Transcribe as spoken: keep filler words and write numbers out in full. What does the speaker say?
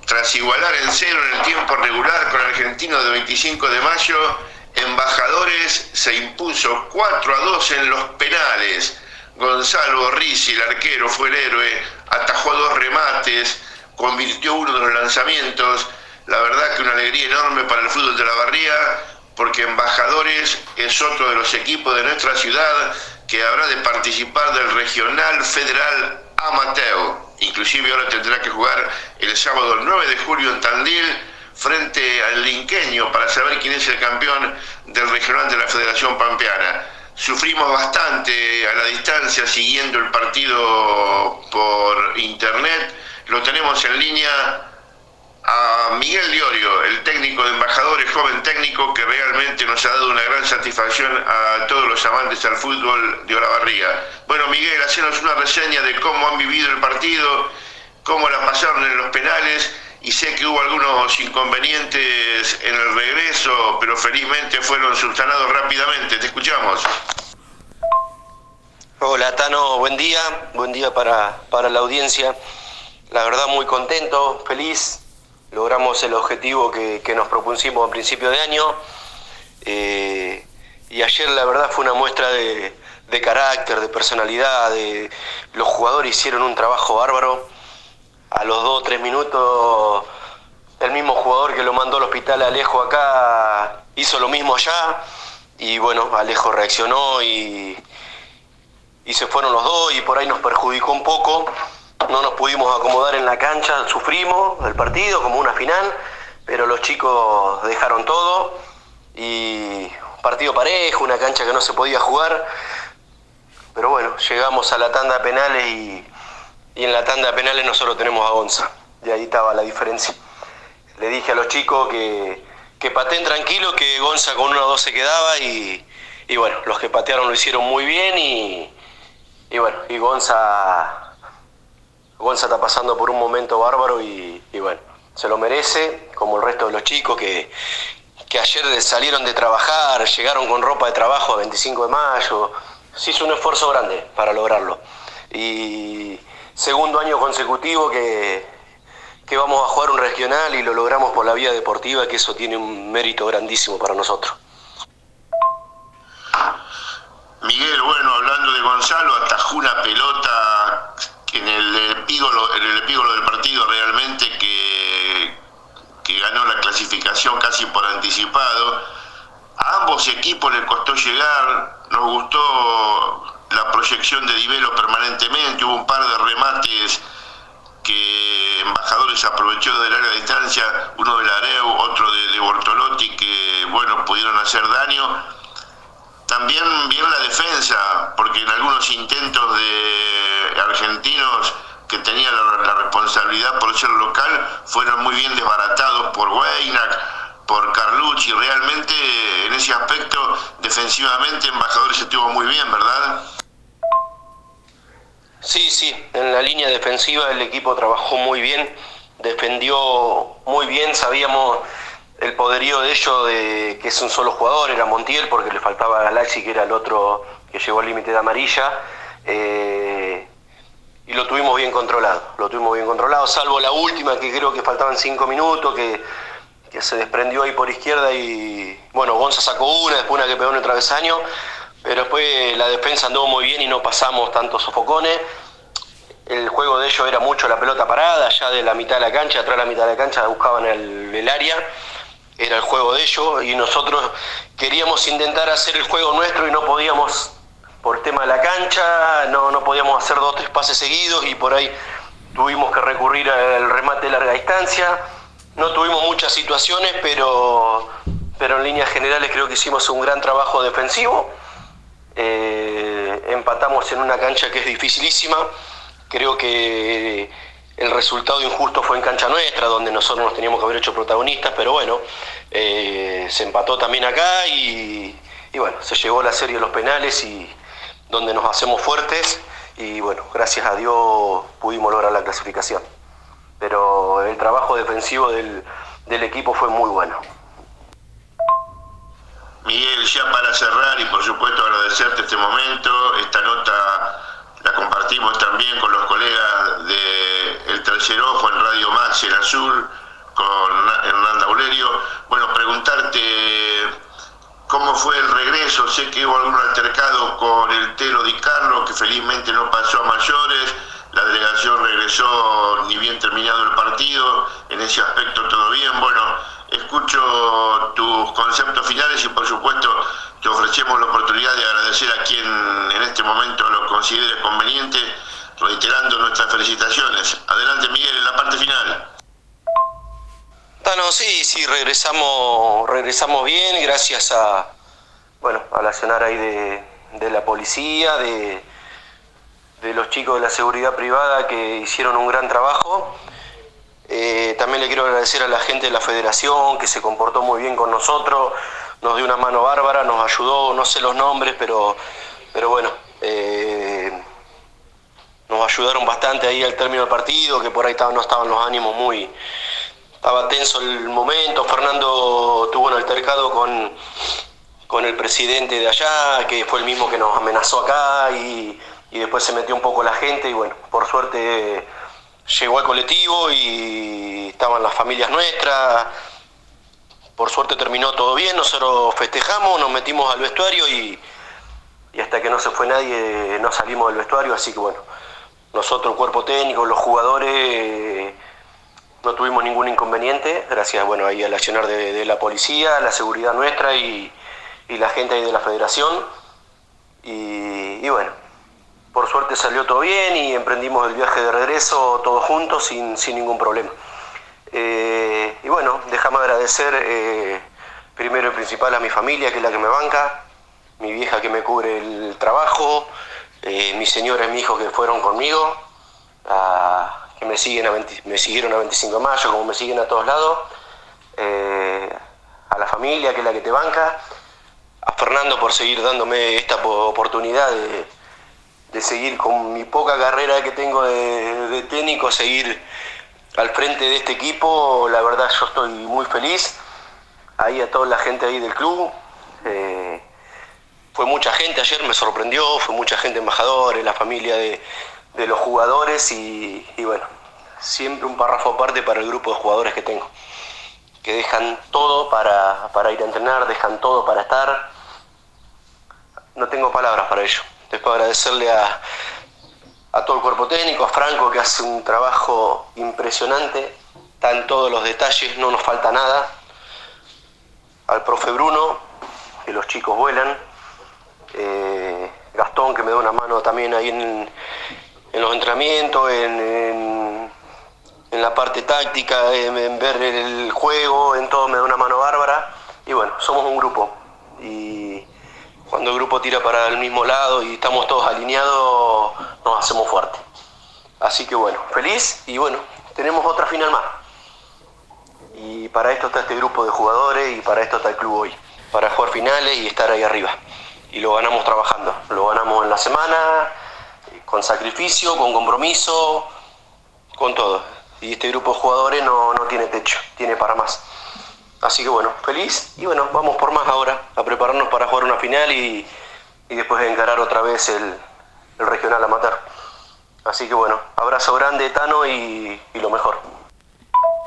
Tras igualar en cero en el tiempo regular con Argentino de veinticinco de mayo, Embajadores se impuso cuatro a dos en los penales. Gonzalo Rizzi, el arquero, fue el héroe, atajó dos remates, convirtió uno de los lanzamientos. La verdad que una alegría enorme para el fútbol de la Barría, porque Embajadores es otro de los equipos de nuestra ciudad que habrá de participar del Regional Federal Amateur. Inclusive ahora tendrá que jugar el sábado nueve de julio en Tandil frente al Linqueño para saber quién es el campeón del Regional de la Federación Pampeana. Sufrimos bastante a la distancia siguiendo el partido por internet. Lo tenemos en línea a Miguel Diorio, el técnico de Embajadores, joven técnico que realmente nos ha dado una gran satisfacción a todos los amantes al fútbol de Olavarría. Bueno, Miguel, hacenos una reseña de cómo han vivido el partido, cómo la pasaron en los penales, y sé que hubo algunos inconvenientes en el regreso, pero felizmente fueron subsanados rápidamente. Te escuchamos. Hola Tano, buen día, buen día para, para la audiencia. La verdad muy contento, feliz. Logramos el objetivo que, que nos propusimos a principio de año, eh, y ayer la verdad fue una muestra de, de carácter, de personalidad, de, los jugadores hicieron un trabajo bárbaro. A los dos o tres minutos el mismo jugador que lo mandó al hospital, Alejo, acá hizo lo mismo allá, y bueno, Alejo reaccionó y, y se fueron los dos, y por ahí nos perjudicó un poco. No nos pudimos acomodar en la cancha, sufrimos el partido como una final, pero los chicos dejaron todo, y partido parejo, una cancha que no se podía jugar, pero bueno, llegamos a la tanda de penales y, y en la tanda de penales nosotros tenemos a Gonza, y ahí estaba la diferencia. Le dije a los chicos que, que pateen tranquilos, que Gonza con uno o dos se quedaba, y, y bueno, los que patearon lo hicieron muy bien, y, y bueno, y Gonza... Gonza está pasando por un momento bárbaro y, y bueno, se lo merece, como el resto de los chicos que, que ayer salieron de trabajar, llegaron con ropa de trabajo a veinticinco de mayo, se hizo un esfuerzo grande para lograrlo. Y segundo año consecutivo que, que vamos a jugar un regional y lo logramos por la vía deportiva, que eso tiene un mérito grandísimo para nosotros. Miguel, bueno, hablando de Gonzalo, atajó una pelota en el epígolo, en el epígolo del partido realmente que, que ganó la clasificación casi por anticipado. A ambos equipos les costó llegar, nos gustó la proyección de Divelo permanentemente, hubo un par de remates que Embajadores aprovechó del área de distancia, uno de Lareu, otro de, de Bortolotti, que bueno, pudieron hacer daño. También bien la defensa, porque en algunos intentos de argentinos que tenían la, la responsabilidad por ser local, fueron muy bien desbaratados por Weinak, por Carlucci. Realmente en ese aspecto defensivamente Embajadores estuvo muy bien, ¿verdad? Sí, sí, en la línea defensiva el equipo trabajó muy bien, defendió muy bien, sabíamos el poderío de ellos, de que es un solo jugador, era Montiel, porque le faltaba a Galaxy, que era el otro que llegó al límite de amarilla, eh, y lo tuvimos bien controlado, lo tuvimos bien controlado, salvo la última, que creo que faltaban cinco minutos, que, que se desprendió ahí por izquierda, y bueno, Gonza sacó una, después una que pegó en el travesaño, pero después la defensa anduvo muy bien y no pasamos tantos sofocones. El juego de ellos era mucho la pelota parada, ya de la mitad de la cancha, atrás de la mitad de la cancha buscaban el, el área, era el juego de ellos, y nosotros queríamos intentar hacer el juego nuestro y no podíamos, por el tema de la cancha, no, no podíamos hacer dos o tres pases seguidos, y por ahí tuvimos que recurrir al remate de larga distancia. No tuvimos muchas situaciones, pero, pero en líneas generales creo que hicimos un gran trabajo defensivo. Eh, empatamos en una cancha que es dificilísima. Creo que el resultado injusto fue en cancha nuestra, donde nosotros nos teníamos que haber hecho protagonistas, pero bueno, eh, se empató también acá, y, y bueno, se llegó la serie de los penales, y donde nos hacemos fuertes, y bueno, gracias a Dios pudimos lograr la clasificación. Pero el trabajo defensivo del, del equipo fue muy bueno. Miguel, ya para cerrar, y por supuesto agradecerte este momento, esta nota la compartimos también con los colegas de El Tercer Ojo en Radio Max, en Azul, con Hernán Daulerio. Bueno, preguntarte cómo fue el regreso. Sé que hubo algún altercado con el Telo Di Carlo, que felizmente no pasó a mayores. La delegación regresó ni bien terminado el partido. En ese aspecto todo bien. Bueno, escucho tus conceptos finales y por supuesto te ofrecemos la oportunidad de agradecer a quien en este momento lo considere conveniente, reiterando nuestras felicitaciones. Adelante, Miguel, en la parte final. Tano, sí, sí, regresamos, regresamos bien, gracias a, bueno, al accionar ahí de, de la policía, de, de los chicos de la seguridad privada que hicieron un gran trabajo. Eh, también le quiero agradecer a la gente de la federación que se comportó muy bien con nosotros, nos dio una mano bárbara, nos ayudó, no sé los nombres, pero, pero bueno, eh, nos ayudaron bastante ahí al término del partido, que por ahí no estaban los ánimos muy... Estaba tenso el momento. Fernando tuvo un altercado con, con el presidente de allá, que fue el mismo que nos amenazó acá, y, y después se metió un poco la gente y bueno, por suerte llegó al colectivo y estaban las familias nuestras. Por suerte terminó todo bien, nosotros festejamos, nos metimos al vestuario y, y hasta que no se fue nadie no salimos del vestuario, así que bueno, nosotros, el cuerpo técnico, los jugadores, no tuvimos ningún inconveniente, gracias bueno, ahí al accionar de, de la policía, la seguridad nuestra y, y la gente ahí de la federación. Y, y bueno, por suerte salió todo bien y emprendimos el viaje de regreso todos juntos sin, sin ningún problema. Eh, y bueno, déjame agradecer eh, primero y principal a mi familia, que es la que me banca, mi vieja que me cubre el trabajo, eh, mi señora y mi hijo que fueron conmigo, a, que me, siguen a veinte, me siguieron a veinticinco de mayo, como me siguen a todos lados, eh, a la familia que es la que te banca, a Fernando por seguir dándome esta oportunidad de, de seguir con mi poca carrera que tengo de, de técnico, seguir al frente de este equipo. La verdad yo estoy muy feliz, ahí a toda la gente ahí del club, eh, fue mucha gente ayer, me sorprendió, fue mucha gente, embajadores, la familia de, de los jugadores y, y bueno, siempre un párrafo aparte para el grupo de jugadores que tengo, que dejan todo para, para ir a entrenar, dejan todo para estar, no tengo palabras para ello. Después agradecerle a a todo el cuerpo técnico, a Franco que hace un trabajo impresionante, está en todos los detalles, no nos falta nada, al profe Bruno, que los chicos vuelan, eh, Gastón que me da una mano también ahí en, en los entrenamientos, en, en, en la parte táctica, en, en ver el juego, en todo me da una mano bárbara, y bueno, somos un grupo, y cuando el grupo tira para el mismo lado y estamos todos alineados, nos hacemos fuertes. Así que bueno, feliz y bueno, tenemos otra final más. Y para esto está este grupo de jugadores y para esto está el club hoy. Para jugar finales y estar ahí arriba. Y lo ganamos trabajando. Lo ganamos en la semana, con sacrificio, con compromiso, con todo. Y este grupo de jugadores no, no tiene techo, tiene para más. Así que bueno, feliz y bueno, vamos por más ahora, a prepararnos para jugar una final y, y después encarar otra vez el, el regional amateur. Así que bueno, abrazo grande, Tano, y, y lo mejor.